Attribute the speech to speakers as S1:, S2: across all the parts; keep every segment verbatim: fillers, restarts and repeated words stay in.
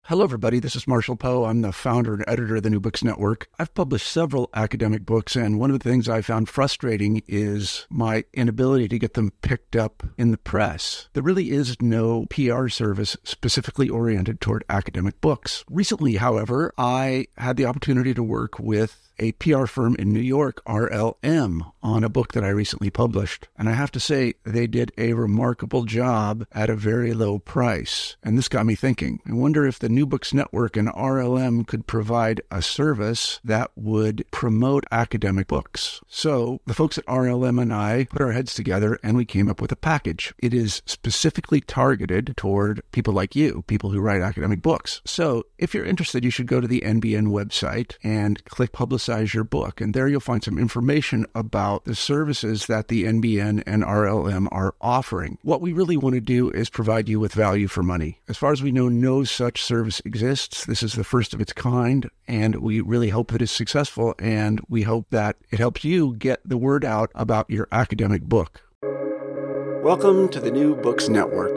S1: Hello, everybody. This is Marshall Poe. I'm the founder and editor of the New Books Network. I've published several academic books, and one of the things I found frustrating is my inability to get them picked up in the press. There really is no P R service specifically oriented toward academic books. Recently, however, I had the opportunity to work with a P R firm in New York, R L M, on a book that I recently published. And I have to say, they did a remarkable job at a very low price. And this got me thinking. I wonder if the New Books Network and R L M could provide a service that would promote academic books. So the folks at R L M and I put our heads together and we came up with a package. It is specifically targeted toward people like you, people who write academic books. So if you're interested, you should go to the N B N website and click Publicize your book. And there you'll find some information about the services that the N B N and R L M are offering. What we really want to do is provide you with value for money. As far as we know, no such service exists. This is the first of its kind, and we really hope that it's successful, and we hope that it helps you get the word out about your academic book. Welcome to the New Books Network.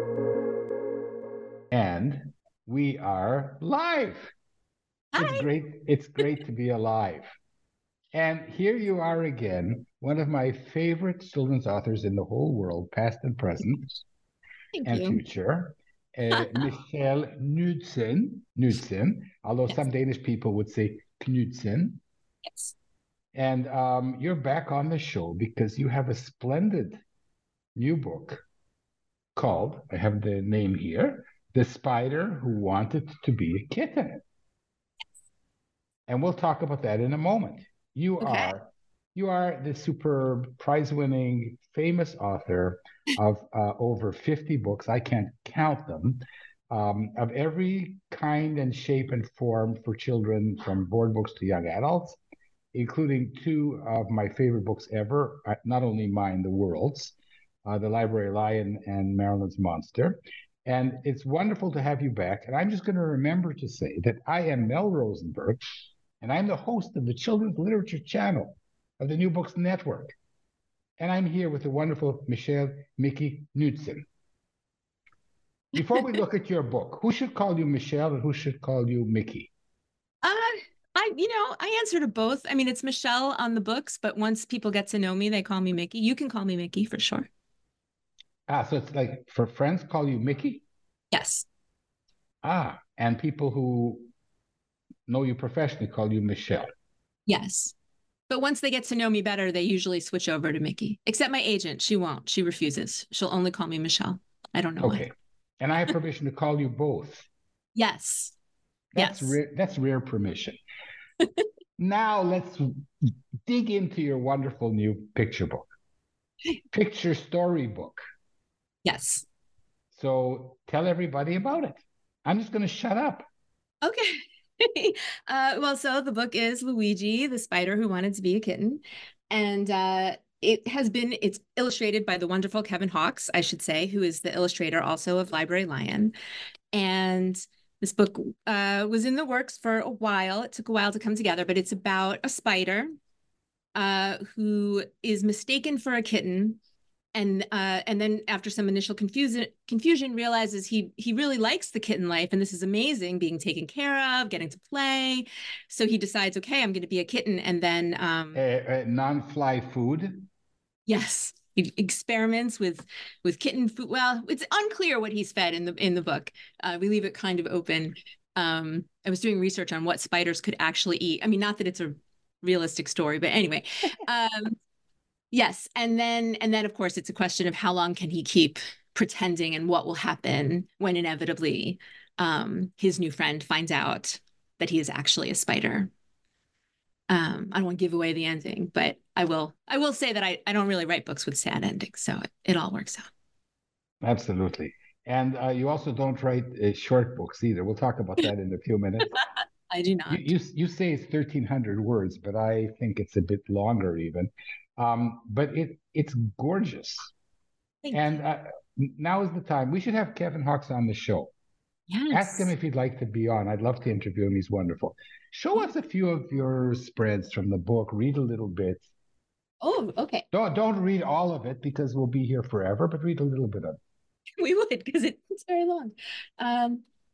S2: And we are live.
S3: Hi.
S2: It's great. It's great to be alive. And here you are again, one of my favorite children's authors in the whole world, past and present,
S3: Thank
S2: and
S3: you.
S2: future, uh, Michelle Knudsen, Knudsen, although
S3: Yes.
S2: some Danish people would say Knudsen.
S3: Yes.
S2: And um, you're back on the show because you have a splendid new book called, I have the name here, The Spider Who Wanted to Be a Kitten. And we'll talk about that in a moment. You
S3: Okay.
S2: are you are the superb, prize-winning, famous author of uh, over fifty books. I can't count them, um, of every kind and shape and form for children, from board books to young adults, including two of my favorite books ever, uh, not only mine, the world's, uh, The Library Lion and Marilyn's Monster. And it's wonderful to have you back. And I'm just going to remember to say that I am Mel Rosenberg, and I'm the host of the Children's Literature Channel of the New Books Network. And I'm here with the wonderful Michelle Mickey Knudsen. Before we look at your book, who should call you Michelle and who should call you Mickey?
S3: Uh, I, you know, I answer to both. I mean, it's Michelle on the books, but once people get to know me, they call me Mickey. You can call me Mickey for sure.
S2: Ah, so it's like for friends call you Mickey?
S3: Yes.
S2: Ah, and people who know you professionally call you Michelle.
S3: Yes. But once they get to know me better, they usually switch over to Mickey. Except my agent. She won't. She refuses. She'll only call me Michelle. I don't know
S2: Okay.
S3: why.
S2: And I have permission to call you both.
S3: Yes.
S2: That's
S3: Yes.
S2: rare, that's rare permission. Now let's dig into your wonderful new picture book. Picture story book.
S3: Yes.
S2: So tell everybody about it. I'm just going to shut up.
S3: Okay. uh, well, so the book is Luigi, the Spider Who Wanted to Be a Kitten. And uh, it has been, it's illustrated by the wonderful Kevin Hawkes, I should say, who is the illustrator also of Library Lion. And this book uh, was in the works for a while. It took a while to come together, but it's about a spider uh, who is mistaken for a kitten. And uh, and then after some initial confusion, confusion, realizes he he really likes the kitten life, and this is amazing, being taken care of, getting to play. So he decides, okay, I'm going to be a kitten, and then um,
S2: Uh, uh, non-fly food.
S3: yes, he experiments with with kitten food. Well, it's unclear what he's fed in the in the book. Uh, we leave it kind of open. Um, I was doing research on what spiders could actually eat. I mean, not that it's a realistic story, but anyway. Um, Yes, and then and then of course it's a question of how long can he keep pretending, and what will happen when inevitably um, his new friend finds out that he is actually a spider. Um, I don't want to give away the ending, but I will. I will say that I, I don't really write books with sad endings, so it, it all works out.
S2: Absolutely. And uh, you also don't write uh, short books either. We'll talk about that in a few minutes.
S3: I do not.
S2: You, you, you say it's thirteen hundred words, but I think it's a bit longer even. Um, but it it's gorgeous.
S3: Thank
S2: and uh, now is the time. We should have Kevin Hawkes on the show.
S3: Yes.
S2: Ask him if he'd like to be on. I'd love to interview him. He's wonderful. Show us a few of your spreads from the book. Read a little bit.
S3: Oh, okay.
S2: Don't, don't read all of it because we'll be here forever, but read a little bit of it.
S3: We would, because it's very long. Um,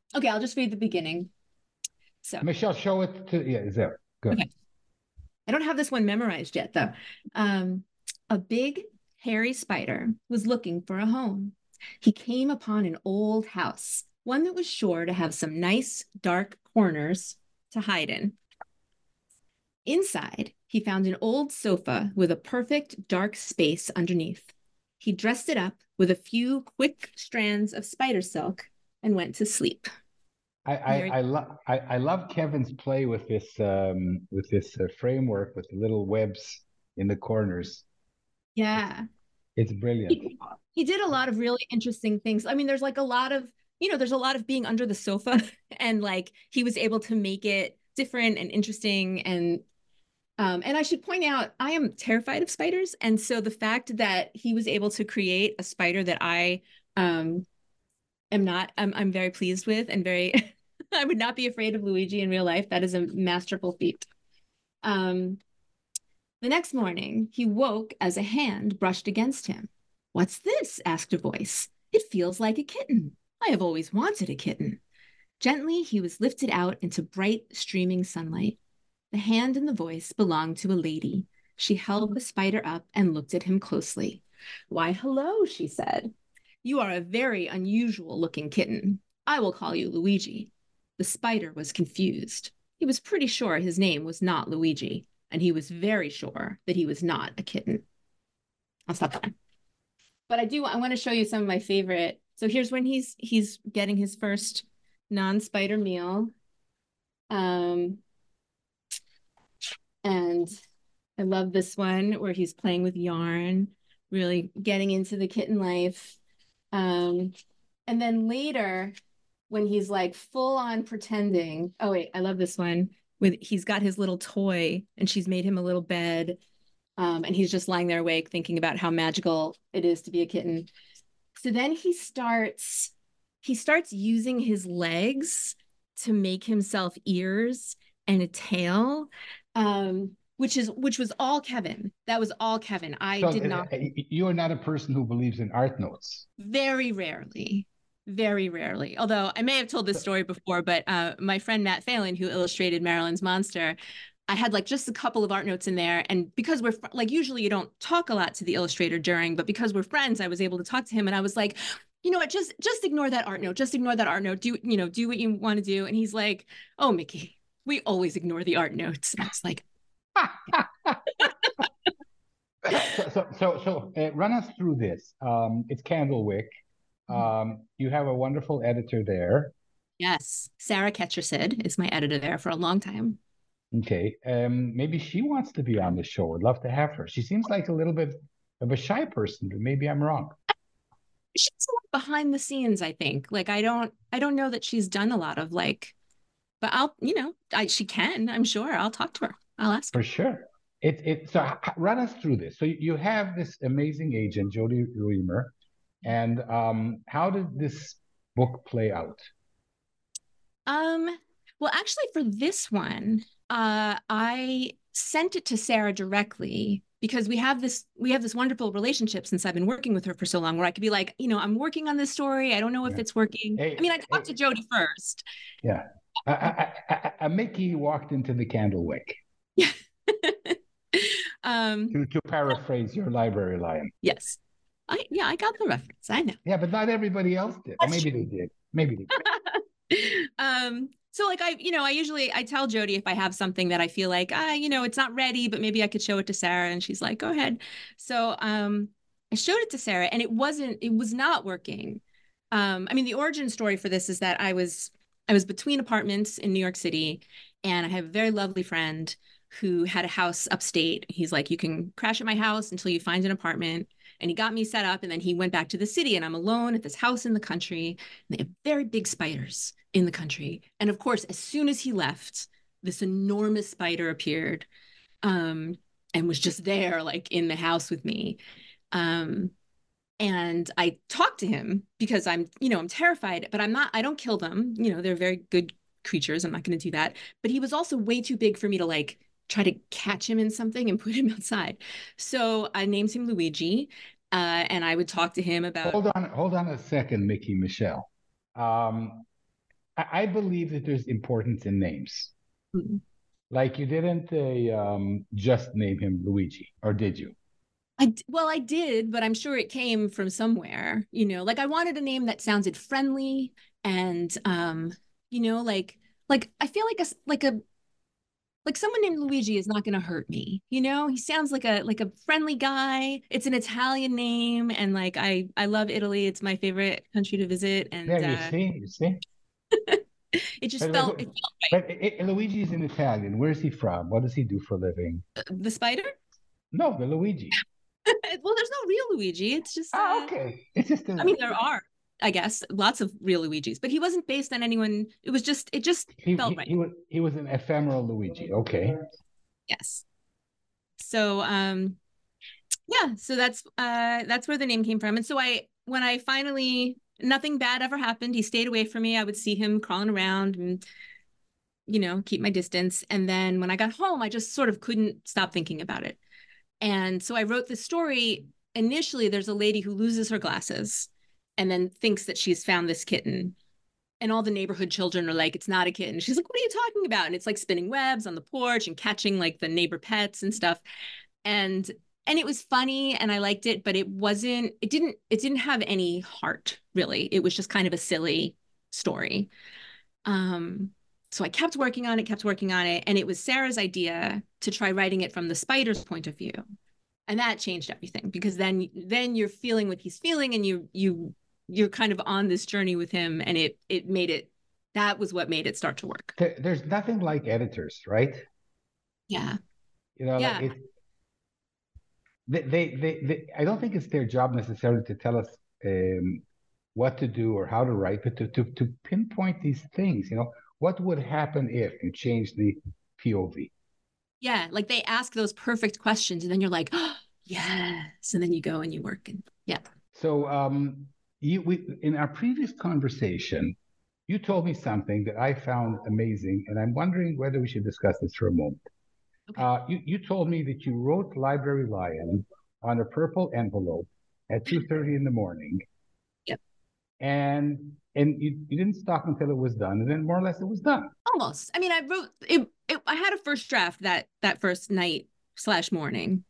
S3: Okay, I'll just read the beginning. So,
S2: Michelle, show it to, yeah, is there. Good.
S3: okay. I don't have this one memorized yet, though. Um, a big, hairy spider was looking for a home. He came upon an old house, one that was sure to have some nice, dark corners to hide in. Inside, he found an old sofa with a perfect dark space underneath. He dressed it up with a few quick strands of spider silk and went to sleep.
S2: I I, I love I, I love Kevin's play with this um, with this uh, framework with the little webs in the corners.
S3: Yeah.
S2: It's brilliant.
S3: He, he did a lot of really interesting things. I mean, there's like a lot of, you know, there's a lot of being under the sofa and like he was able to make it different and interesting. And um, and I should point out, I am terrified of spiders. And so the fact that he was able to create a spider that I um am not, I'm I'm very pleased with and very I would not be afraid of Luigi in real life. That is a masterful feat. Um, the next morning, he woke as a hand brushed against him. What's this? Asked a voice. It feels like a kitten. I have always wanted a kitten. Gently, he was lifted out into bright, streaming sunlight. The hand and the voice belonged to a lady. She held the spider up and looked at him closely. Why, hello, she said. You are a very unusual looking kitten. I will call you Luigi. The spider was confused. He was pretty sure his name was not Luigi, and he was very sure that he was not a kitten. I'll stop that. But I do, I want to show you some of my favorite. So here's when he's he's getting his first non-spider meal. Um, and I love this one where he's playing with yarn, really getting into the kitten life. Um, and then later, when he's like full on pretending, oh wait, I love this one with he's got his little toy and she's made him a little bed. Um, and he's just lying there awake thinking about how magical it is to be a kitten. So then he starts he starts using his legs to make himself ears and a tail, um, which is which was all Kevin. That was all Kevin. I
S2: so,
S3: did not.
S2: Uh, you are not a person who believes in art notes.
S3: Very rarely. Very rarely. Although I may have told this story before, but uh, my friend Matt Phelan, who illustrated Marilyn's Monster, I had like just a couple of art notes in there. And because we're like, usually you don't talk a lot to the illustrator during, but because we're friends, I was able to talk to him. And I was like, you know what, just just ignore that art note. Just ignore that art note. Do, you know, do what you want to do. And he's like, oh, Mickey, we always ignore the art notes. And I was like,
S2: so so so, so uh, run us through this. Um, it's Candlewick. Um, you have a wonderful editor there.
S3: Yes, Sarah Ketchersid is my editor there for a long time.
S2: Okay, um, maybe she wants to be on the show. I'd love to have her. She seems like a little bit of a shy person, but maybe I'm wrong.
S3: She's behind the scenes, I think. Like I don't, I don't know that she's done a lot of like, but I'll, you know, I, she can. I'm sure. I'll talk to her. I'll ask her.
S2: For sure. It it so run us through this. So you have this amazing agent, Jody Reimer, and um, how did this book play out?
S3: Um, well, actually, for this one, uh, I sent it to Sarah directly because we have this we have this wonderful relationship since I've been working with her for so long, where I could be like, you know, I'm working on this story. I don't know if yeah. it's working. Hey, I mean, I talked hey. to Jody first.
S2: Yeah, a, a, a, a Mickey walked into the Candlewick.
S3: Yeah. um,
S2: to, to paraphrase your library line.
S3: Yes. I yeah, I got the reference. I know.
S2: Yeah, but not everybody else did. Or maybe true. they did. Maybe they
S3: did. um, so like I, you know, I usually I tell Jody if I have something that I feel like, ah, you know, it's not ready, but maybe I could show it to Sarah. And she's like, go ahead. So um I showed it to Sarah and it wasn't, it was not working. Um, I mean, the origin story for this is that I was I was between apartments in New York City, and I have a very lovely friend who had a house upstate. He's like, you can crash at my house until you find an apartment. And he got me set up, and then he went back to the city, and I'm alone at this house in the country. And they have very big spiders in the country. And of course, as soon as he left, this enormous spider appeared um, and was just there, like in the house with me. Um, and I talked to him because I'm, you know, I'm terrified, but I'm not, I don't kill them. You know, they're very good creatures. I'm not going to do that. But he was also way too big for me to like try to catch him in something and put him outside. So I named him Luigi, uh, and I would talk to him about.
S2: Hold on, hold on a second, Mickey Michelle. Um, I, I believe that there's importance in names.
S3: Mm-hmm.
S2: Like you didn't uh, um, just name him Luigi, or did you?
S3: I well, I did, but I'm sure it came from somewhere. You know, like I wanted a name that sounded friendly and, um, you know, like like I feel like a like a like someone named Luigi is not going to hurt me. You know, he sounds like a like a friendly guy. It's an Italian name, and like I I love Italy. It's my favorite country to visit,
S2: Yeah,
S3: and
S2: you
S3: uh,
S2: see, you see.
S3: it just
S2: But,
S3: felt
S2: but,
S3: it felt right.
S2: but it, Luigi is in Italian. Where's he from? What does he do for a living?
S3: The spider?
S2: No, the Luigi.
S3: Well, there's no real Luigi. It's just
S2: Ah,
S3: uh,
S2: okay. It's just
S3: I
S2: a,
S3: mean, there are, I guess, lots of real Luigis, but he wasn't based on anyone. It was just, it just
S2: he,
S3: felt
S2: he
S3: right.
S2: he was he was an ephemeral Luigi. Okay.
S3: Yes. So, um, yeah, so that's uh that's where the name came from. And so I when I finally nothing bad ever happened. He stayed away from me. I would see him crawling around and you know, keep my distance. And then when I got home, I just sort of couldn't stop thinking about it. And so I wrote this story. Initially, there's a lady who loses her glasses and then thinks that she's found this kitten. And all the neighborhood children are like, it's not a kitten. She's like, what are you talking about? And it's like spinning webs on the porch and catching like the neighbor pets and stuff. And and it was funny and I liked it, but it wasn't, it didn't, it didn't have any heart, really. It was just kind of a silly story. Um, so I kept working on it, kept working on it. And it was Sarah's idea to try writing it from the spider's point of view. And that changed everything because then then you're feeling what he's feeling and you you you're kind of on this journey with him, and it it made it that was what made it start to work.
S2: There, there's nothing like editors, right?
S3: Yeah.
S2: You know,
S3: Yeah.
S2: like it, they, they, they, they, I don't think it's their job necessarily to tell us um, what to do or how to write, but to, to, to pinpoint these things. You know, what would happen if you change the P O V?
S3: Yeah, like they ask those perfect questions, and then you're like, oh, yes, and then you go and you work, and yeah.
S2: So, um, you, we, in our previous conversation, you told me something that I found amazing, and I'm wondering whether we should discuss this for a moment.
S3: Okay.
S2: Uh, you, you told me that you wrote Library Lion on a purple envelope at two thirty in the morning.
S3: Yep.
S2: And and you, you didn't stop until it was done, and then more or less it was done.
S3: Almost. I mean, I wrote it, it I had a first draft that that first night slash morning.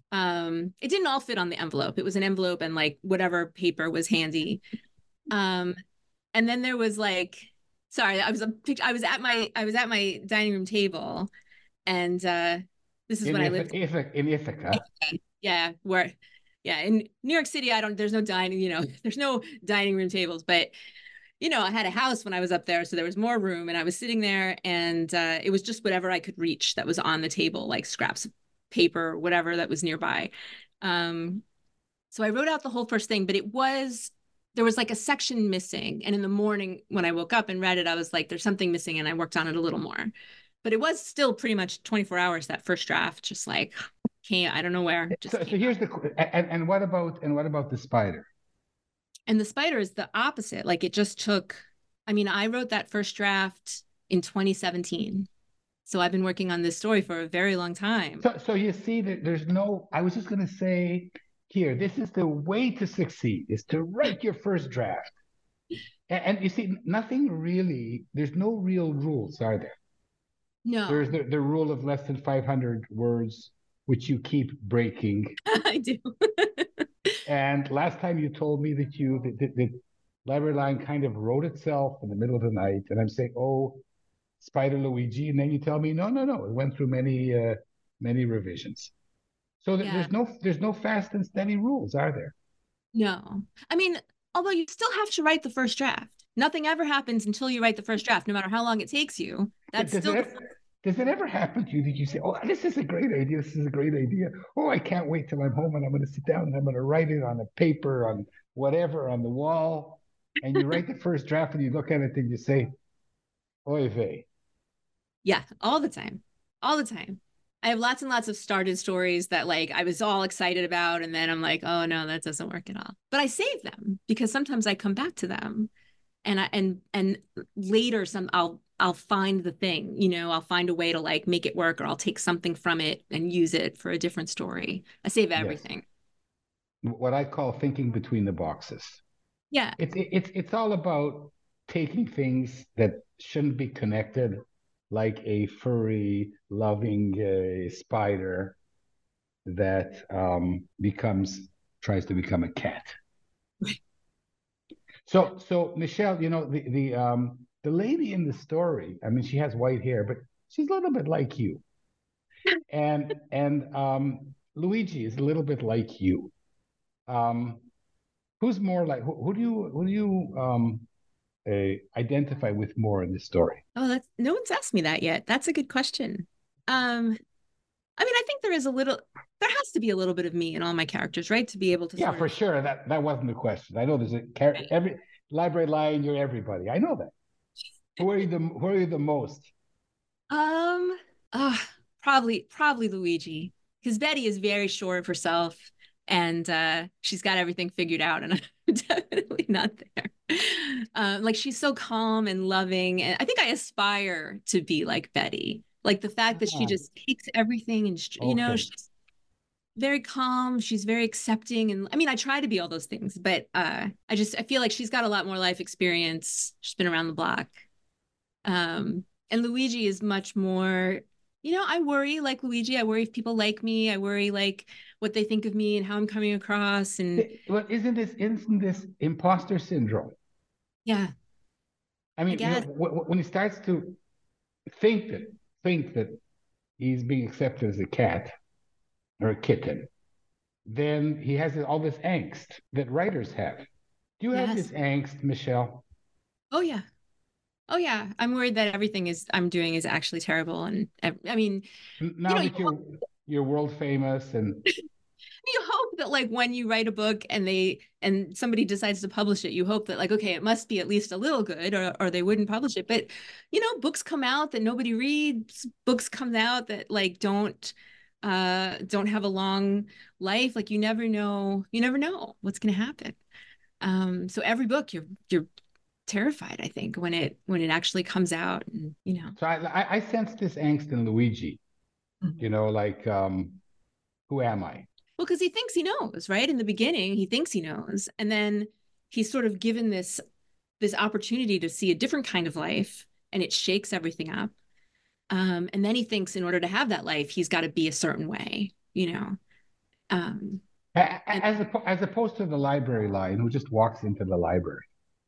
S3: Um, it didn't all fit on the envelope. It was an envelope and like whatever paper was handy. Um, and then there was like, sorry, I was a I was at my I was at my dining room table, and uh, this is
S2: in
S3: when
S2: Ithaca,
S3: I lived
S2: Ithaca, in Ithaca.
S3: Yeah, where yeah, in New York City, I don't there's no dining, you know, there's no dining room tables, but you know, I had a house when I was up there, so there was more room, and I was sitting there, and uh, it was just whatever I could reach that was on the table, like scraps of paper, whatever that was nearby. Um, so I wrote out the whole first thing, but it was there was like a section missing, and in the morning when I woke up and read it, I was like, "There's something missing," and I worked on it a little more. But it was still pretty much twenty-four hours that first draft, just like can't I don't know where. Just
S2: so, so here's the and, and what about and what about the spider?
S3: And the spider is the opposite. Like it just took, I mean, I wrote that first draft in twenty seventeen. So I've been working on this story for a very long time.
S2: So, so you see that there's no, I was just going to say here, this is the way to succeed, is to write your first draft. And, and you see, nothing really, there's no real rules, are there?
S3: No.
S2: There's the, the rule of less than five hundred words, which you keep breaking.
S3: I do.
S2: And last time you told me that you, that, the Library Lion kind of wrote itself in the middle of the night. And I'm saying, oh, Spider Luigi. And then you tell me, no, no, no. It went through many, uh, many revisions. So th-
S3: Yeah.
S2: there's no, there's no fast and steady rules, are there?
S3: No. I mean, although you still have to write the first draft. Nothing ever happens until you write the first draft, no matter how long it takes you. That's
S2: does
S3: still.
S2: It ever, does it ever happen to you that you say, oh, this is a great idea. This is a great idea. Oh, I can't wait till I'm home and I'm going to sit down and I'm going to write it on a paper, on whatever, on the wall. And you write the first draft and you look at it and you say, oy vey.
S3: Yeah, all the time. All the time. I have lots and lots of started stories that like I was all excited about, and then I'm like, oh no, that doesn't work at all. But I save them because sometimes I come back to them, and I and and later some I'll I'll find the thing, you know, I'll find a way to like make it work, or I'll take something from it and use it for a different story. I save everything.
S2: Yes. What I call thinking between the boxes.
S3: Yeah.
S2: It's it's it's all about taking things that shouldn't be connected, like a furry, loving uh, spider that um, becomes tries to become a cat. So, so Michelle, you know the the um, the lady in the story. I mean, she has white hair, but she's a little bit like you, and and um, Luigi is a little bit like you. Um, who's more like who, who do you who do you um, uh, identify with more in the story?
S3: Oh, that's no one's asked me that yet. That's a good question. Um, I mean, I think there is a little, there has to be a little bit of me in all my characters, right? To be able to
S2: Yeah,
S3: sort
S2: for
S3: of,
S2: sure. That that wasn't the question. I know there's a char-
S3: right.
S2: every library lion. You're everybody. I know that. Who are you the Who are you the most?
S3: Um, uh, probably, probably Luigi, because Betty is very sure of herself and uh, she's got everything figured out, and I'm definitely not there. Um, like she's so calm and loving, and I think I aspire to be like Betty. Like the fact that she
S2: Ah,
S3: just takes everything and sh- you know,
S2: okay.
S3: she's very calm, she's very accepting, and I mean I try to be all those things, but uh I just I feel like she's got a lot more life experience. She's been around the block. Um and Luigi is much more, you know, I worry like Luigi. I worry if people like me. I worry like what they think of me and how I'm coming across, and
S2: Well, isn't this isn't this imposter syndrome?
S3: yeah,
S2: I
S3: I
S2: mean, you know,
S3: guess.
S2: w- when he starts to think that think that he's being accepted as a cat or a kitten, then he has all this angst that writers have. Do you have this
S3: Yes.
S2: angst, Michelle?
S3: Oh yeah. Oh yeah. I'm worried that everything is I'm doing is actually terrible, and I mean, you
S2: Now
S3: know, you
S2: that you're you're world famous and
S3: you hope that like when you write a book and they and somebody decides to publish it, you hope that like, okay, it must be at least a little good, or or they wouldn't publish it. But you know, books come out that nobody reads, books come out that like don't uh don't have a long life. Like you never know, you never know what's gonna happen. Um so every book you're you're terrified, I think, when it when it actually comes out, and you know.
S2: so I, I, I sense this angst in Luigi. You
S3: Mhm.
S2: know, like um, who am I?
S3: Well, because he thinks he knows, right? In the beginning, he thinks he knows. And then he's sort of given this this opportunity to see a different kind of life, and it shakes everything up. Um, and then he thinks in order to have that life, he's got to be a certain way, you know. Um, and
S2: As as opposed to the library lion who just walks into the library,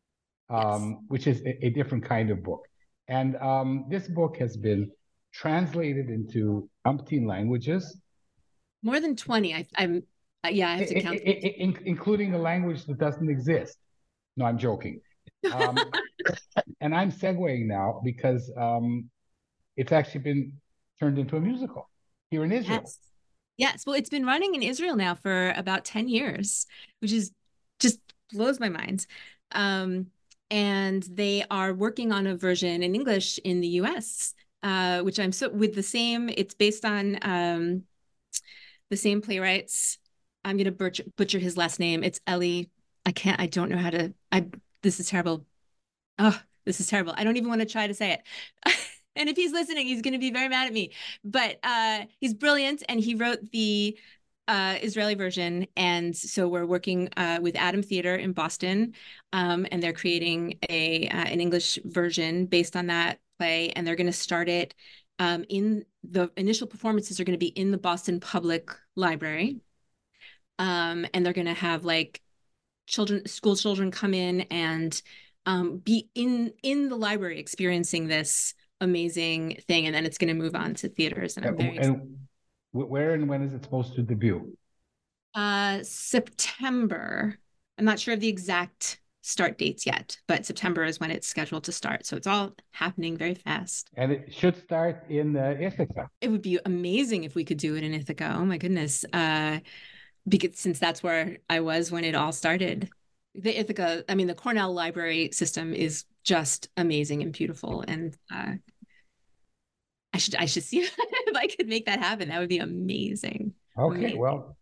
S3: yes,
S2: um, which is a, a different kind of book. And um, this book has been translated into umpteen languages,
S3: more than twenty. I, I'm, uh, yeah, I
S2: i
S3: have to
S2: i
S3: count.
S2: i in, including a language that doesn't exist. No, I'm joking. Um, and I'm segueing now because um, it's actually been turned into a musical here in Israel.
S3: Yes. Yes. Well, it's been running in Israel now for about ten years, which is just blows my mind. Um, and they are working on a version in English in the U S, uh, which I'm so with the same, it's based on um, the same playwrights. I'm going to butcher, butcher his last name. It's Ellie. I can't, I don't know how to, I, this is terrible. Oh, this is terrible. I don't even want to try to say it. And if he's listening, he's going to be very mad at me. But uh, he's brilliant, and he wrote the uh, Israeli version. And so we're working uh, with Adam Theater in Boston, um, and they're creating a uh, an English version based on that play. And they're going to start it um, in the initial performances are going to be in the Boston Public Library, um, and they're going to have like children, school children, come in and um, be in in the library experiencing this amazing thing, and then it's going to move on to theaters, and I'm very excited.
S2: And where and when is it supposed to debut?
S3: Uh, September. I'm not sure of the exact start dates yet, but September is when it's scheduled to start. So it's all happening very fast.
S2: And it should start in uh, Ithaca.
S3: It would be amazing if we could do it in Ithaca. Oh my goodness. Uh, because since that's where I was when it all started. The Ithaca, I mean, the Cornell library system is just amazing and beautiful. And uh, I should I should see if I could make that happen. That would be amazing.
S2: Okay,
S3: Amazing.
S2: well,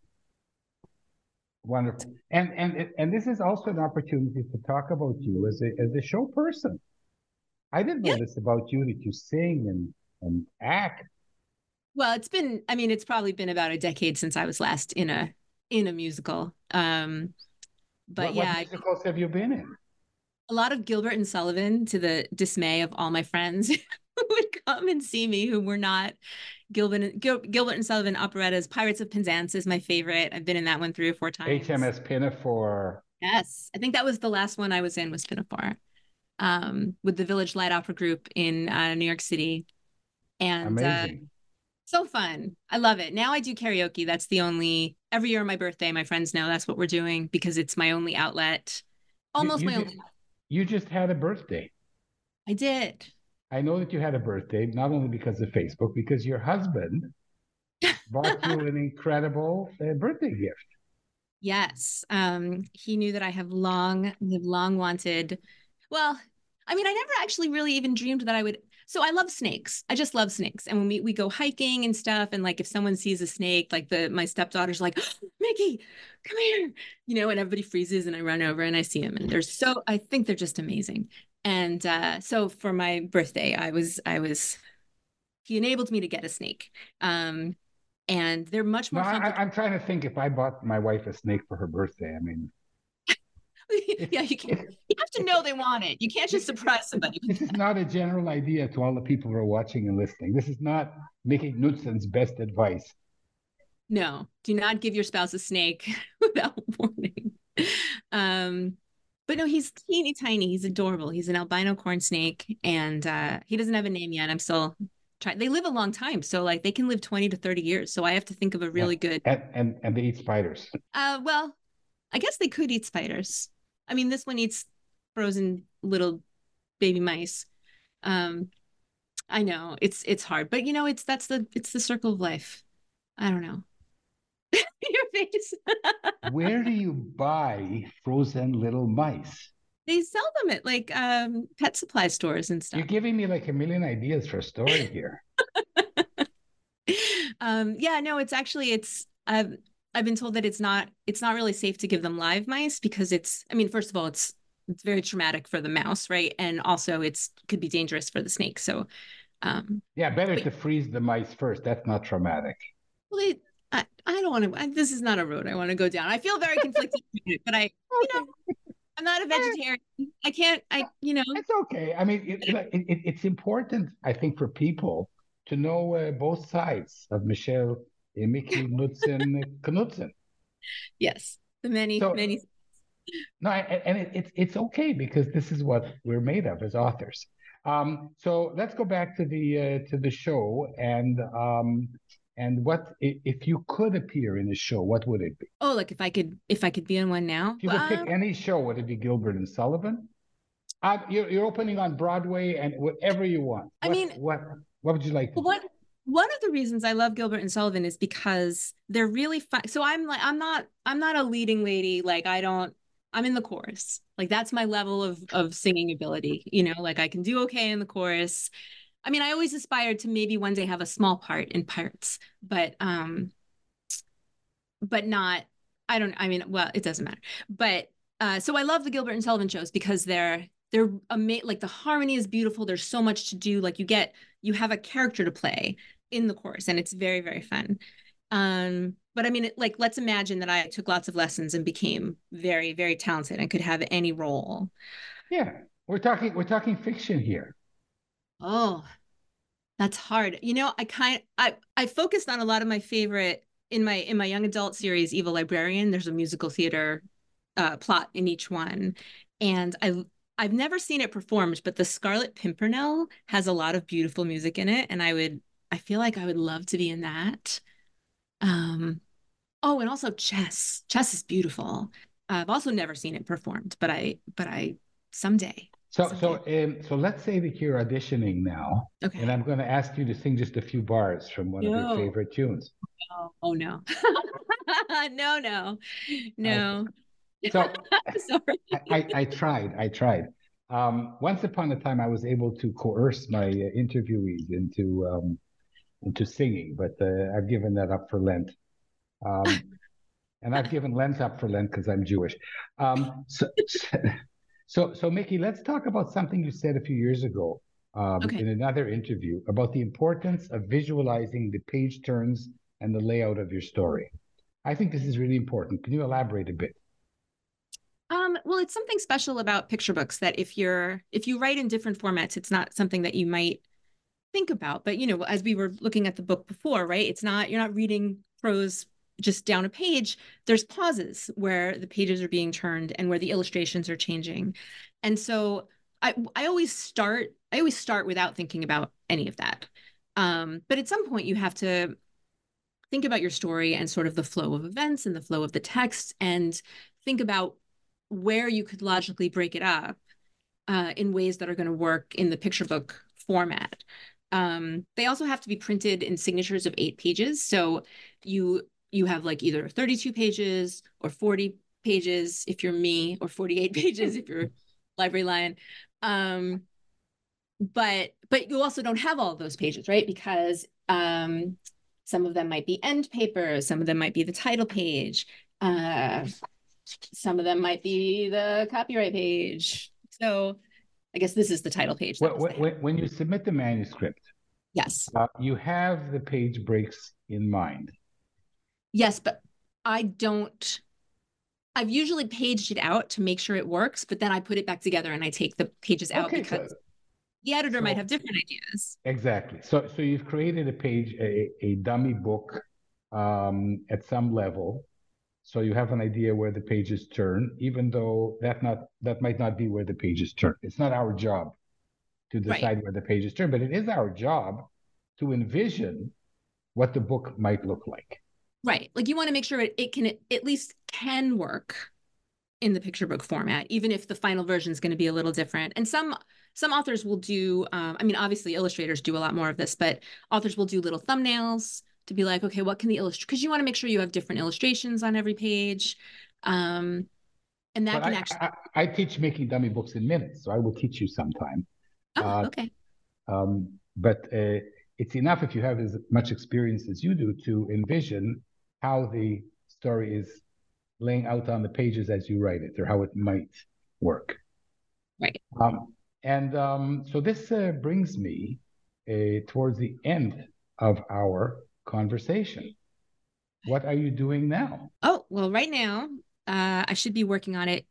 S2: wonderful. And and and this is also an opportunity to talk about you as a as a show person. I didn't know
S3: Yeah.
S2: this about you that you sing and and act.
S3: Well, it's been, I mean, it's probably been about a decade since I was last in a in a musical. Um, but
S2: What what
S3: yeah,
S2: musicals have you been in?
S3: a lot of Gilbert and Sullivan, to the dismay of all my friends who would come and see me who were not Gilbert, Gil, Gilbert and Sullivan operettas. Pirates of Penzance is my favorite. I've been in that one three or four times.
S2: H M S Pinafore.
S3: Yes, I think that was the last one I was in, was Pinafore, um, with the Village Light Opera Group in uh, New York City. And
S2: amazing.
S3: Uh, so fun. I love it. Now I do karaoke. That's the only, every year on my birthday, my friends know that's what we're doing because it's my only outlet. Almost
S2: you, you
S3: my
S2: just,
S3: only.
S2: You just had a birthday.
S3: I did.
S2: I know that you had a birthday, not only because of Facebook, because your husband bought you an incredible uh, birthday gift.
S3: Yes. Um, he knew that I have long, have long wanted, well, I mean, I never actually really even dreamed that I would. So I love snakes. I just love snakes. And when we, we go hiking and stuff, and like if someone sees a snake, like the my stepdaughter's like, oh, Mickey, come here, you know, and everybody freezes and I run over and I see them. And they're so, I think they're just amazing. And uh, so for my birthday, I was, I was, he enabled me to get a snake. Um, and they're much more
S2: no,
S3: complicated.
S2: I, I'm trying to think if I bought my wife a snake for her birthday. I mean,
S3: yeah, you can. You have to know they want it. You can't just surprise somebody.
S2: This is not a general idea to all the people who are watching and listening. This is not Mickey Knudsen's best advice.
S3: No, do not give your spouse a snake without warning. Um, but no, he's teeny tiny. He's adorable. He's an albino corn snake, and uh, he doesn't have a name yet. I'm still trying. They live a long time, so like they can live twenty to thirty years. So I have to think of a really
S2: yeah.
S3: good.
S2: And, and and they eat spiders.
S3: Uh, well, I guess they could eat spiders. I mean, this one eats frozen little baby mice. Um, I know it's it's hard, but you know, it's that's the it's the circle of life. I don't know. Your face.
S2: Where do you buy frozen little mice?
S3: They sell them at like um, pet supply stores and stuff.
S2: You're giving me like a million ideas for a story here.
S3: um, yeah, no, it's actually it's I've I've been told that it's not it's not really safe to give them live mice because it's I mean, first of all, it's it's very traumatic for the mouse, right? And also it's could be dangerous for the snake. So um,
S2: yeah, better
S3: but,
S2: to freeze the mice first. That's not traumatic.
S3: Well, they, I, I don't want to. This is not a road I want to go down. I feel very conflicted, but I, you know, I'm not a vegetarian. I can't. I, you know,
S2: it's okay. I mean, it, it, it, it's important, I think, for people to know uh, both sides of Michelle and Mickey Knudsen Knudsen.
S3: Yes, the many,
S2: so,
S3: many.
S2: No, and it, it's it's okay because this is what we're made of as authors. Um, so let's go back to the uh, to the show and. Um, And what if you could appear in a show? What would it be?
S3: Oh, like if I could, if I could be in one now.
S2: If you could
S3: um,
S2: pick any show, would it be Gilbert and Sullivan? Uh, you're, you're opening on Broadway and whatever you want. What,
S3: I mean,
S2: what what would you like to?
S3: What one of the reasons I love Gilbert and Sullivan is because they're really fun. So I'm like, I'm not, I'm not a leading lady. Like I don't, I'm in the chorus. Like that's my level of of singing ability. You know, like I can do okay in the chorus. I mean, I always aspired to maybe one day have a small part in Pirates, but um, but not. I don't. I mean, well, it doesn't matter. But uh, so I love the Gilbert and Sullivan shows because they're they're amazing. Like the harmony is beautiful. There's so much to do. Like you get you have a character to play in the chorus, and it's very very fun. Um, but I mean, it, like let's imagine that I took lots of lessons and became very very talented and could have any role.
S2: Yeah, we're talking we're talking fiction here.
S3: Oh, that's hard. You know, I kind I I focused on a lot of my favorite in my in my young adult series, Evil Librarian. There's a musical theater uh, plot in each one, and I I've never seen it performed, but the Scarlet Pimpernel has a lot of beautiful music in it, and I would I feel like I would love to be in that. Um, oh, and also chess. Chess is beautiful. Uh, I've also never seen it performed, but I but I someday.
S2: So, so, um, so let's say that you're auditioning now,
S3: okay.
S2: And I'm going to ask you to sing just a few bars from one no. of your favorite tunes.
S3: Oh, oh no, no, no, no.
S2: Okay. So, Sorry. I, I, I tried, I tried. Um, once upon a time, I was able to coerce my uh, interviewees into um, into singing, but uh, I've given that up for Lent. Um, and I've given Lent up for Lent because I'm Jewish. Um, so. So, so Mickey, let's talk about something you said a few years ago um, okay. in another interview about the importance of visualizing the page turns and the layout of your story. I think this is really important. Can you elaborate a bit?
S3: Um, Um, well, it's something special about picture books that if you're if you write in different formats, it's not something that you might think about. But you know, as we were looking at the book before, right? It's not you're not reading prose just down a page. There's pauses where the pages are being turned and where the illustrations are changing. And so I I always start I always start without thinking about any of that. Um, but at some point you have to think about your story and sort of the flow of events and the flow of the text and think about where you could logically break it up uh, in ways that are going to work in the picture book format. Um, they also have to be printed in signatures of eight pages. So you you have like either thirty-two pages or forty pages if you're me, or forty-eight pages if you're Library Lion. Um, but but you also don't have all of those pages, right? Because um, some of them might be end paper, some of them might be the title page, uh, some of them might be the copyright page. So I guess this is the title page.
S2: Well, when, when you submit the manuscript,
S3: yes,
S2: uh, you have the page breaks in mind.
S3: Yes, but I don't. I've usually paged it out to make sure it works, but then I put it back together and I take the pages out
S2: okay,
S3: because
S2: so,
S3: the editor
S2: so,
S3: might have different ideas.
S2: Exactly. So, so you've created a page, a, a dummy book um, at some level. So you have an idea where the pages turn, even though that not that might not be where the pages turn. It's not our job to decide right. where the pages turn, but it is our job to envision what the book might look like.
S3: Right. Like you want to make sure it, it can it at least can work in the picture book format, even if the final version is going to be a little different. And some some authors will do, um, I mean, obviously illustrators do a lot more of this, but authors will do little thumbnails to be like, okay, what can the illustrate? Because you want to make sure you have different illustrations on every page. Um, and that
S2: but
S3: can
S2: I,
S3: actually...
S2: I, I teach making dummy books in minutes, so I will teach you sometime.
S3: Oh,
S2: uh,
S3: okay.
S2: Um, but uh, it's enough if you have as much experience as you do to envision how the story is laying out on the pages as you write it, or how it might work.
S3: Right.
S2: Um, and um, so this uh, brings me uh, towards the end of our conversation. What are you doing now?
S3: Oh, well, right now, uh, I should be working on it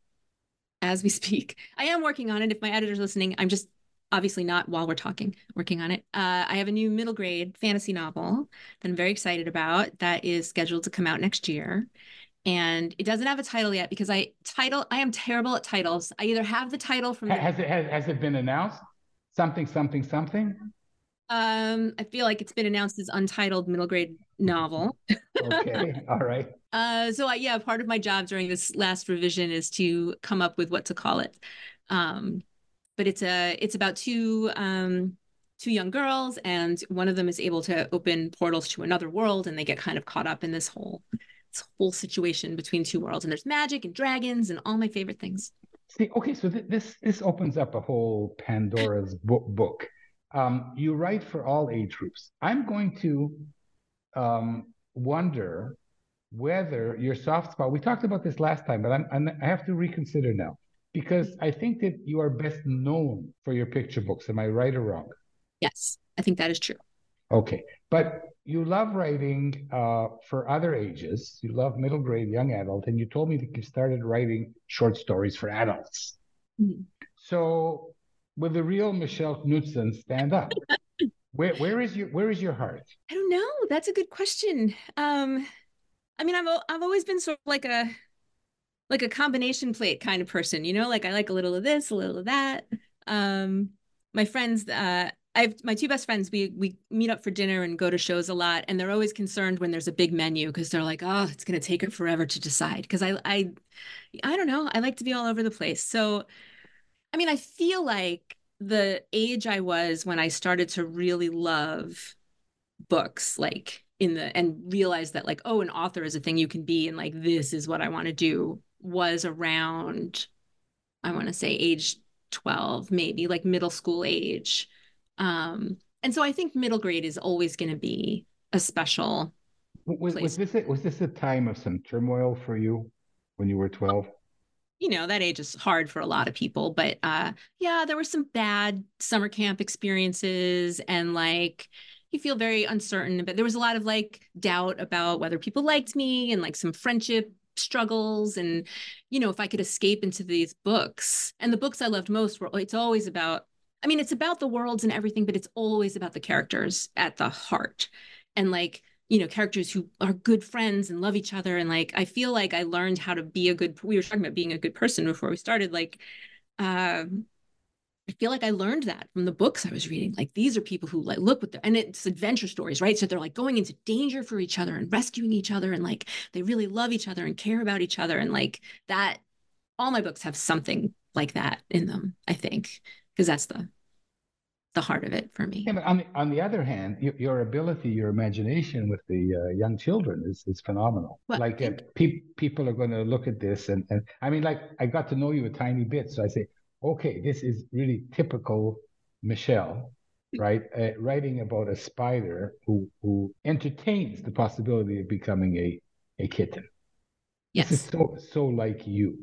S3: as we speak. I am working on it. If my editor's listening, I'm just obviously not while we're talking, working on it. Uh, I have a new middle grade fantasy novel that I'm very excited about that is scheduled to come out next year. And it doesn't have a title yet because I title, I am terrible at titles. I either have the title from... The,
S2: has, it, has, has it been announced? Something, something, something?
S3: Um, I feel like it's been announced as untitled middle grade novel.
S2: Okay, all right.
S3: Uh, so I, yeah, part of my job during this last revision is to come up with what to call it. Um, but it's a it's about two um, two young girls, and one of them is able to open portals to another world, and they get kind of caught up in this whole this whole situation between two worlds. And there's magic and dragons and all my favorite things.
S2: See, okay, so th- this this opens up a whole Pandora's book. book. Um, you write for all age groups. I'm going to um, wonder whether your soft spot. We talked about this last time, but I'm, I'm I have to reconsider now. Because I think that you are best known for your picture books. Am I right or wrong?
S3: Yes, I think that is true.
S2: Okay. But you love writing uh, for other ages. You love middle grade, young adult, and you told me that you started writing short stories for adults. Mm-hmm. So will the real Michelle Knudsen stand up? where where is your where is your heart?
S3: I don't know. That's a good question. Um, I mean, I've I've always been sort of like a like a combination plate kind of person, you know, like I like a little of this, a little of that. Um, my friends, uh, I have my two best friends, we we meet up for dinner and go to shows a lot. And they're always concerned when there's a big menu because they're like, oh, it's going to take her forever to decide. Because I, I, I don't know. I like to be all over the place. So, I mean, I feel like the age I was when I started to really love books, like in the, and realize that like, oh, an author is a thing you can be. And like, this is what I want to do, was around, I want to say age twelve, maybe like middle school age. Um, and so I think middle grade is always going to be a special
S2: was,
S3: place.
S2: Was this, a, was this a time of some turmoil for you when you were twelve?
S3: You know, that age is hard for a lot of people, but uh, yeah, there were some bad summer camp experiences and like, you feel very uncertain, but there was a lot of like doubt about whether people liked me and like some friendship struggles, and, you know, if I could escape into these books. And the books I loved most were, it's always about, I mean, it's about the worlds and everything, but it's always about the characters at the heart. And like, you know, characters who are good friends and love each other. And like, I feel like I learned how to be a good, we were talking about being a good person before we started. Like, uh, I feel like I learned that from the books I was reading. Like, these are people who like look with their, and it's adventure stories, right? So they're like going into danger for each other and rescuing each other. And like, they really love each other and care about each other. And like that, all my books have something like that in them, I think, because that's the, the heart of it for me.
S2: Yeah, but on the, on the other hand, your, your ability, your imagination with the uh, young children is, is phenomenal. Well, like uh, pe- people are going to look at this and, and I mean, like I got to know you a tiny bit. So I say, okay, this is really typical Michelle, right? Uh, writing about a spider who, who entertains the possibility of becoming a, a kitten.
S3: Yes.
S2: This is so, so like you.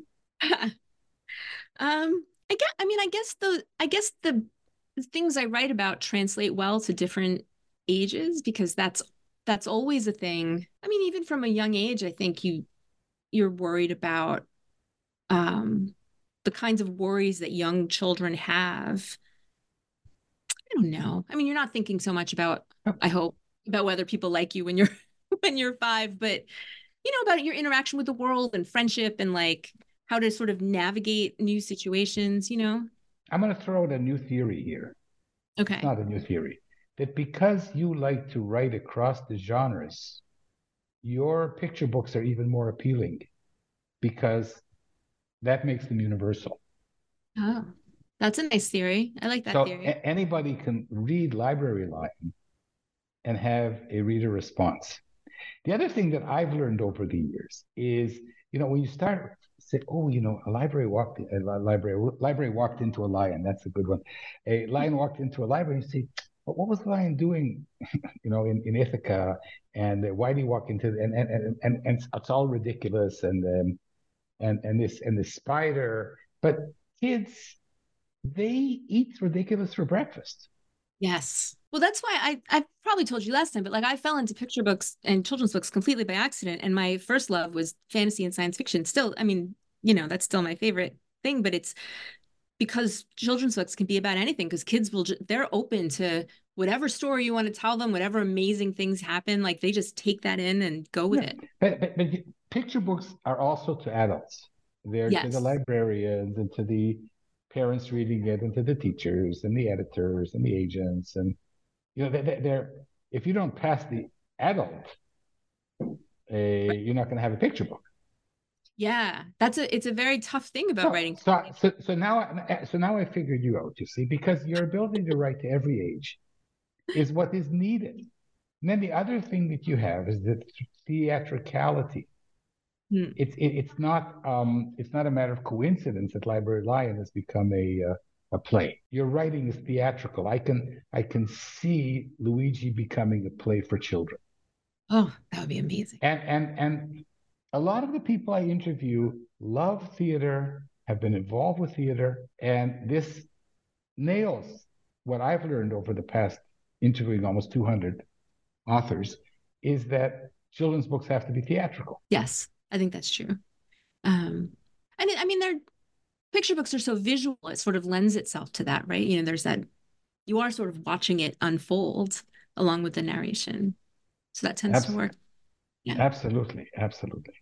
S3: um, I guess, I mean, I guess the, I guess the, the things I write about translate well to different ages, because that's that's always a thing. I mean, even from a young age, I think you you're worried about um, the kinds of worries that young children have. I don't know. I mean, you're not thinking so much about, I hope, about whether people like you when you're when you're five, but you know, about your interaction with the world and friendship and like how to sort of navigate new situations, you know.
S2: I'm going to throw out a new theory here.
S3: Okay.
S2: It's not a new theory. That because you like to write across the genres, your picture books are even more appealing because that makes them universal.
S3: Oh, that's a nice theory. I like that
S2: so
S3: theory.
S2: A- anybody can read Library Lion and have a reader response. The other thing that I've learned over the years is, you know, when you start say, oh, you know, a library walked a library library walked into a lion. That's a good one. A lion walked into a library. You say, but what was the lion doing, you know, in, in Ithaca? And why did he walk into? And and and and, and it's all ridiculous. And um, and and this and the spider. But kids, they eat ridiculous for breakfast.
S3: Yes. Well, that's why I I probably told you last time, but like I fell into picture books and children's books completely by accident. And my first love was fantasy and science fiction. Still, I mean, you know, that's still my favorite thing, but it's because children's books can be about anything, because kids will, ju- they're open to whatever story you want to tell them, whatever amazing things happen. Like they just take that in and go with
S2: yeah.
S3: it.
S2: But, but, but picture books are also to adults. They're yes. to the librarians and to the parents reading it and to the teachers and the editors and the agents. And, you know, they're, they're if you don't pass the adult, uh, right. you're not going to have a picture book.
S3: Yeah, that's a, it's a very tough thing about
S2: so,
S3: writing.
S2: So, so, so now, so now I figured you out, you see, because your ability to write to every age is what is needed. And then the other thing that you have is the theatricality. Hmm. It's it, it's not um it's not a matter of coincidence that Library Lion has become a uh, a play. Your writing is theatrical. I can I can see Luigi becoming a play for children.
S3: Oh, that would be amazing.
S2: And and and a lot of the people I interview love theater, have been involved with theater, and this nails what I've learned over the past interviewing almost two hundred authors, is that children's books have to be theatrical.
S3: Yes, I think that's true. Um, and I mean, they're picture books are so visual; it sort of lends itself to that, right? You know, there's that you are sort of watching it unfold along with the narration, so that tends
S2: Absolutely.
S3: to work.
S2: Yeah. Absolutely, absolutely.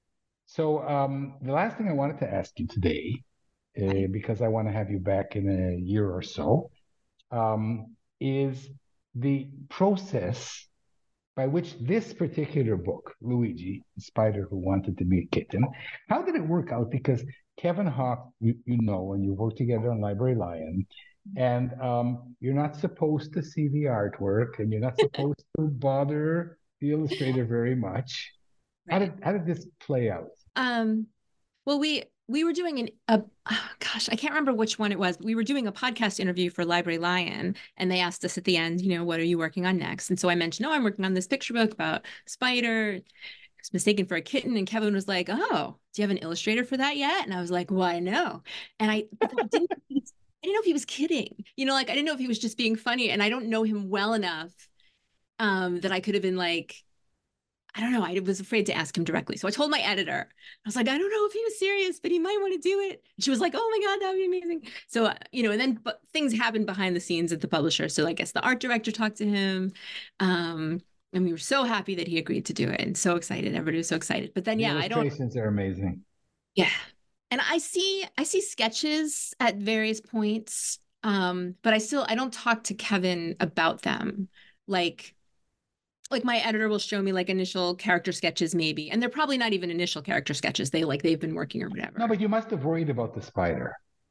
S2: So um, the last thing I wanted to ask you today, uh, because I want to have you back in a year or so, um, is the process by which this particular book, Luigi, the spider who wanted to be a kitten, how did it work out? Because Kevin Hawke, you, you know, and you work together on Library Lion, and um, you're not supposed to see the artwork, and you're not supposed to bother the illustrator very much. Right. How did how did this play out?
S3: Um, well, we we were doing an a oh, gosh, I can't remember which one it was, but we were doing a podcast interview for Library Lion, and they asked us at the end, you know, what are you working on next? And so I mentioned, oh, I'm working on this picture book about spider. It's mistaken for a kitten, and Kevin was like, oh, do you have an illustrator for that yet? And I was like, why no? And I, I didn't I didn't know if he was kidding, you know, like I didn't know if he was just being funny, and I don't know him well enough um, that I could have been like, I don't know. I was afraid to ask him directly. So I told my editor, I was like, I don't know if he was serious, but he might want to do it. And she was like, oh my God, that would be amazing. So, uh, you know, and then but things happened behind the scenes at the publisher. So I guess the art director talked to him. Um, and we were so happy that he agreed to do it and so excited. Everybody was so excited. But then,
S2: The
S3: yeah, I don't.
S2: illustrations are amazing.
S3: Yeah. And I see, I see sketches at various points. Um, but I still, I don't talk to Kevin about them. Like, like my editor will show me like initial character sketches maybe, and they're probably not even initial character sketches. They like they've been working or whatever.
S2: No, but you must have worried about the spider.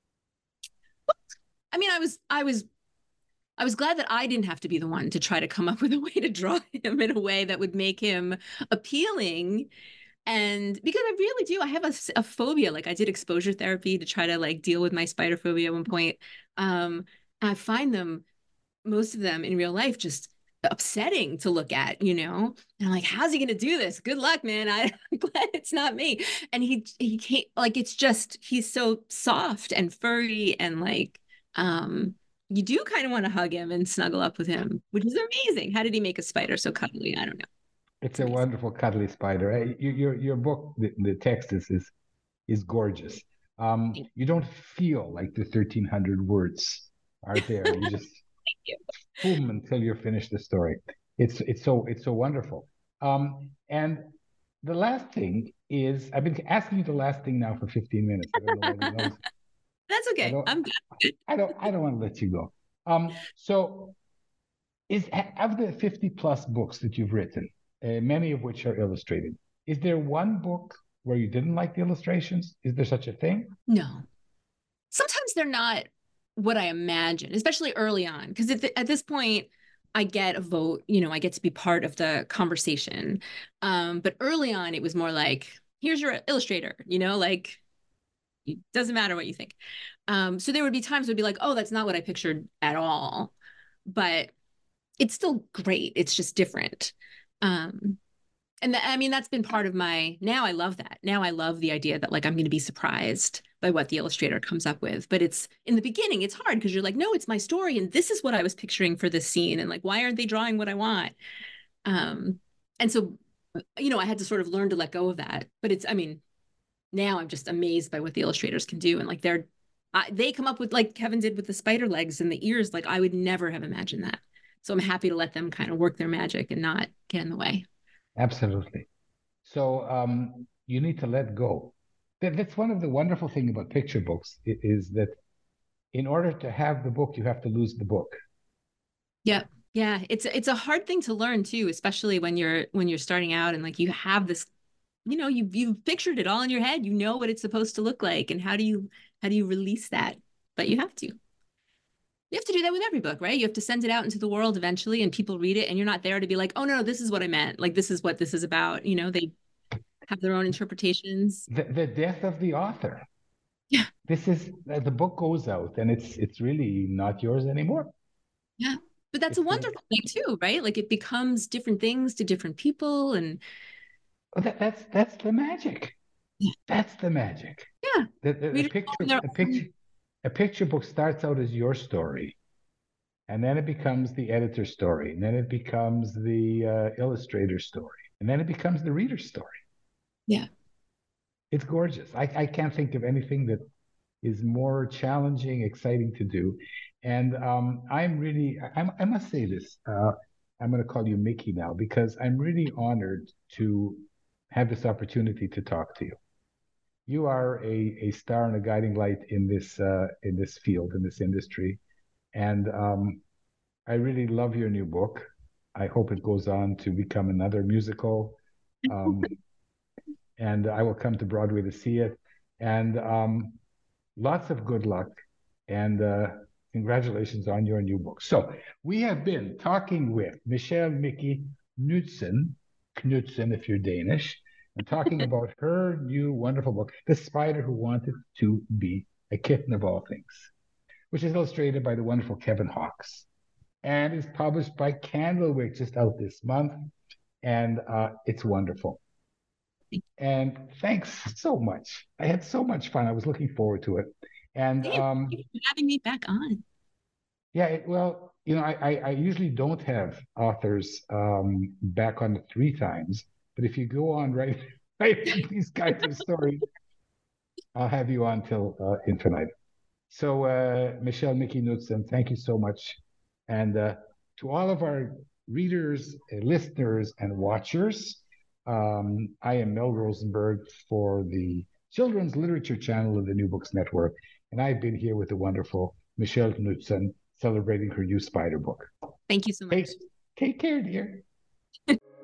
S3: I mean, I was I was I was glad that I didn't have to be the one to try to come up with a way to draw him in a way that would make him appealing. And because I really do, I have a, a phobia. Like I did exposure therapy to try to like deal with my spider phobia at one point. Um, I find them, most of them in real life, just upsetting to look at, you know. And I'm like, how's he gonna do this? Good luck, man. I, I'm glad it's not me. And he he can't, like, it's just he's so soft and furry and like um you do kind of want to hug him and snuggle up with him, which is amazing. How did he make a spider so cuddly? I don't know.
S2: It's, it's a wonderful cuddly spider. Your your, your book, the, the text is is is gorgeous. Um, you don't feel like the thirteen hundred words are there. You just you. boom until you're finished the story. It's it's so it's so wonderful. Um, and the last thing is, I've been asking you the last thing now for fifteen minutes. I don't know whether you know.
S3: That's okay.
S2: I
S3: I'm good.
S2: I don't I don't want to let you go. Um, so is of the fifty plus books that you've written, uh, many of which are illustrated, is there one book where you didn't like the illustrations? Is there such a thing?
S3: No. Sometimes they're not what I imagine, especially early on, because at, at this point, I get a vote, you know, I get to be part of the conversation. Um, but early on, it was more like, here's your illustrator, you know, like, it doesn't matter what you think. Um, so there would be times would be like, oh, that's not what I pictured at all. But it's still great. It's just different. Um, and th- I mean, that's been part of my, now I love that. Now I love the idea that like, I'm going to be surprised by what the illustrator comes up with. But it's in the beginning, it's hard because you're like, no, it's my story. And this is what I was picturing for this scene. And like, why aren't they drawing what I want? Um, and so, you know, I had to sort of learn to let go of that. But it's, I mean, now I'm just amazed by what the illustrators can do. And like, they're, I, they come up with like Kevin did with the spider legs and the ears. Like I would never have imagined that. So I'm happy to let them kind of work their magic and not get in the way.
S2: Absolutely. So um, you need to let go. That, that's one of the wonderful things about picture books is that in order to have the book, you have to lose the book.
S3: Yeah. Yeah. It's, it's a hard thing to learn too, especially when you're, when you're starting out and like you have this, you know, you've, you've pictured it all in your head, you know what it's supposed to look like. And how do you, how do you release that? But you have to. You have to do that with every book, right? You have to send it out into the world eventually and people read it and you're not there to be like, oh no, this is what I meant. Like, this is what this is about. You know, they have their own interpretations.
S2: The, the death of the author.
S3: Yeah.
S2: This is, the book goes out and it's, it's really not yours anymore.
S3: Yeah. But that's
S2: it's
S3: a wonderful the, thing too, right? Like it becomes different things to different people. And
S2: well, that, that's, that's the magic. Yeah. That's the magic.
S3: Yeah.
S2: The, the, the picture, a picture, A picture book starts out as your story, and then it becomes the editor's story, and then it becomes the uh, illustrator's story, and then it becomes the reader's story.
S3: Yeah.
S2: It's gorgeous. I, I can't think of anything that is more challenging, exciting to do. And um, I'm really, I'm, I must say this, uh, I'm going to call you Mickey now, because I'm really honored to have this opportunity to talk to you. You are a, a star and a guiding light in this uh, in this field, in this industry. And um, I really love your new book. I hope it goes on to become another musical. Um, and I will come to Broadway to see it. And um, lots of good luck. And uh, congratulations on your new book. So we have been talking with Michelle Mickey Knudsen, Knudsen if you're Danish, and talking about her new wonderful book, The Spider Who Wanted to Be a Kitten of All Things, which is illustrated by the wonderful Kevin Hawks and is published by Candlewick, just out this month. And uh, it's wonderful. And thanks so much. I had so much fun. I was looking forward to it. And um,
S3: thank you for having me back on.
S2: Yeah, it, well, you know, I, I, I usually don't have authors um, back on the three times. But if you go on writing, writing these kinds of stories, I'll have you on till uh, infinite. So, uh, Michelle Mickey Knudsen, thank you so much. And uh, to all of our readers, uh, listeners, and watchers, um, I am Mel Rosenberg for the Children's Literature Channel of the New Books Network. And I've been here with the wonderful Michelle Knudsen celebrating her new spider book.
S3: Thank you so much.
S2: Take, take care, dear.